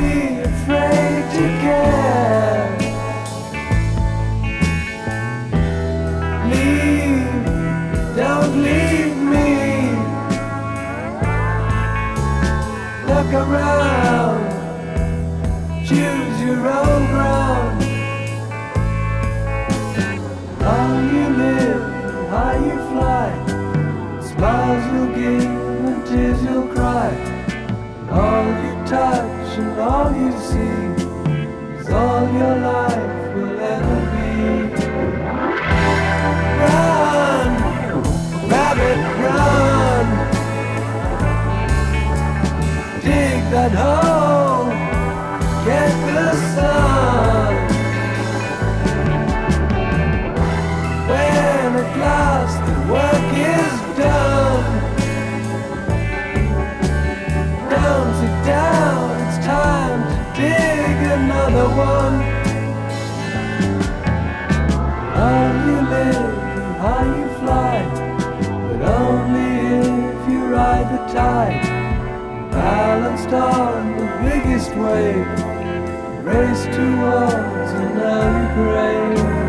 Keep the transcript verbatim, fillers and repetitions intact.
be afraid to care. Leave, don't leave me. Look around, choose your own ground. How you live, how you fly, smiles you'll give and tears you'll cry. All you touch and all you see is all your life will ever be. Run, rabbit, run. Dig that hole, get the sun. When at last the work is done, down, sit down, it's time to dig another one. How you live and how you fly, but only if you ride the tide. Balanced on the biggest wave, race towards an early grave.